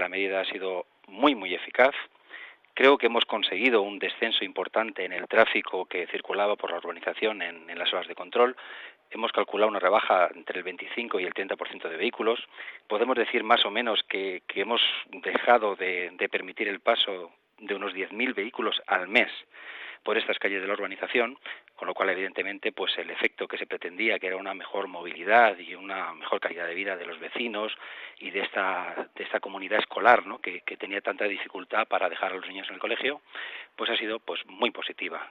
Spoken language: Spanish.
la medida ha sido muy eficaz. Creo que hemos conseguido un descenso importante en el tráfico que circulaba por la urbanización en las horas de control. Hemos calculado una rebaja entre el 25 y el 30% de vehículos. Podemos decir más o menos que hemos dejado de permitir el paso de unos 10.000 vehículos al mes por estas calles de la urbanización, con lo cual evidentemente pues el efecto que se pretendía, que era una mejor movilidad y una mejor calidad de vida de los vecinos y de esta comunidad escolar, ¿no?, que tenía tanta dificultad para dejar a los niños en el colegio, pues ha sido pues muy positiva.